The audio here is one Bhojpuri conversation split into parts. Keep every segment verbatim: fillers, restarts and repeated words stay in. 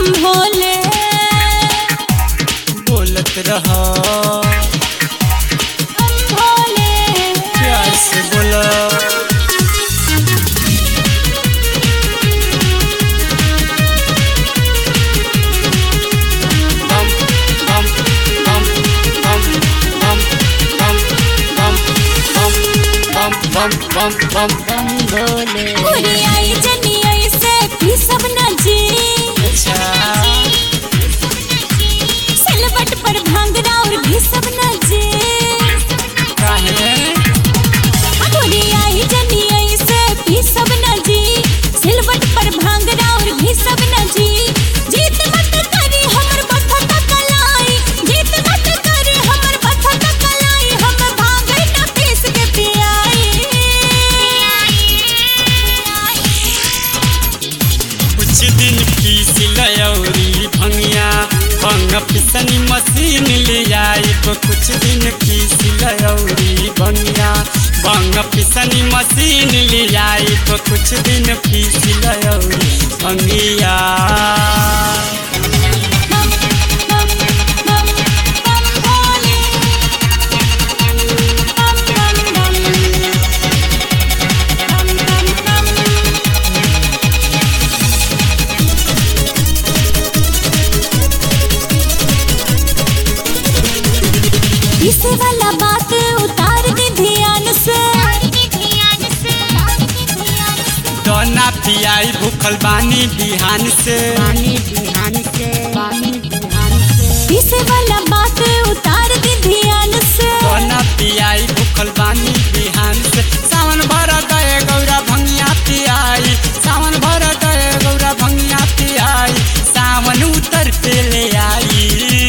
भोले बोलत रहा हम भोले प्यार से बोला बम बम बम हम भोले पूरी आई जनी ऐसे भी सब न जी सिलवट पर भांगड़ा और भी सब न जी पूरी आई जनी ऐसे भी सब न जी सिलवट पर भांगड़ा और भी सब न जी जीत मत करी हमर बथा तकलाई जीत मत करी हमर बथा तकलाई हम भांगे न पीस के पियाई कुछ दिन पीस लयौरी भंगिया भंग पिसनी मशीन ले आई कुछ दिन पीस लयौरी भंगिया भंग पिसनी मशीन ले आई कुछ दिन पीस लयौरी भंगिया इसे वाला बात उतार दे ध्यान से दोना पियाई भूखल बानी बिहान से इसे वाला बात उतार दे ध्यान से दोना पियाई भूखल बानी बिहान से सावन भर गए गौरा भंगिया पियाई सावन भर गए गौरा भंगिया पियाई सावन उतर पे ले आई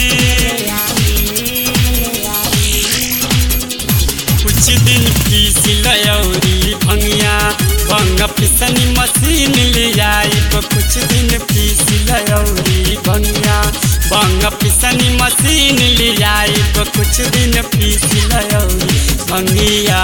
कुछ दिन पीस लयौरी भंगिया भंग पिसनी मशीन ले आई कुछ दिन पीस लयौरी भंगिया भंग पिसनी मशीन ले आई कुछ दिन पीस लयौरी भंगिया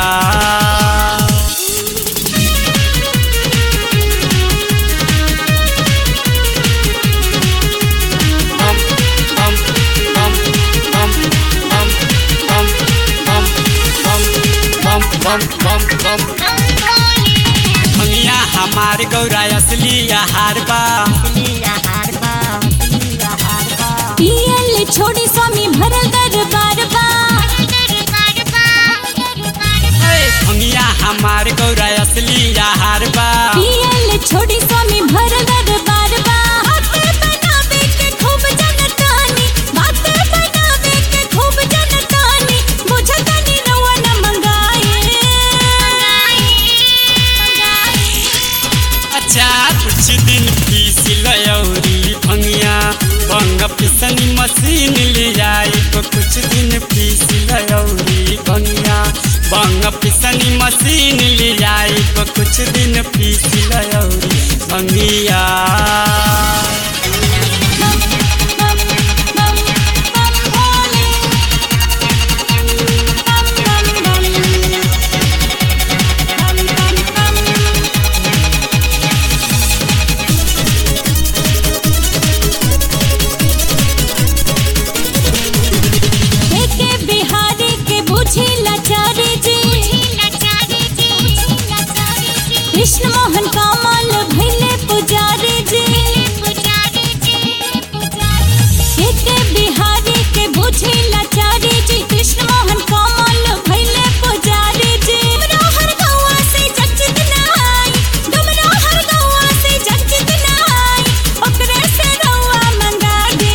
बम बम बम भंगिया हमार गौरा असली आहार बा पियल छोड़ी स्वामी भरल दरबार बा भंगिया हमार गौरा असली आहार बा पियल छोड़ी स्वामी भरल दरबार बा हाथ बनावे के खूब जनतानी बात बनावे के खूब जनतानी बुझतानी रवा न मंगाई अच्छा कुछ दिन पीस लयौरी भंगिया भंग पिसनी मशीन ले आई कुछ दिन पीस लयौरी भंगिया भंग पिसनी मशीन ले आई कुछ दिन पीस लयौरी भंगिया कृष्ण मोहन कामल भैले पुजारी जी के बिहारी के बुझे लाचारी जी कृष्ण मोहन कामल भैले पुजारी जी डुमरा हर गौआ से जगजित नाई डुमरा हर गौआ से जगजित नाई ओकरे से रउआ मंगा दे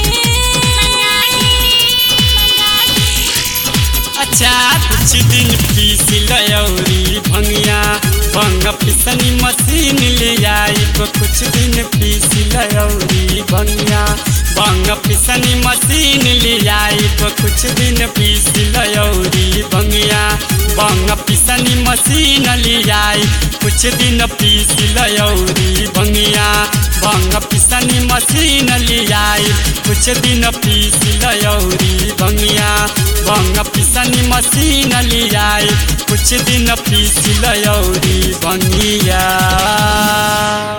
अच्छा कुछ दिन पीस लयौरी भंगिया भंग पिसनी मशीन ले आई कुछ दिन पीस लयौरी भंगिया भंग पिसनी मशीन ले आई कुछ दिन पीस लयौरी भंगिया भंग पिसनी मशीन ले आई कुछ दिन पीस लयौरी भंगिया भंग पिसनी मशीन ले आई कुछ दिन पीस लयौरी भंगिया भंग पिसनी मशीन ले आई कुछ दिन पीस लयौरी भंगिया।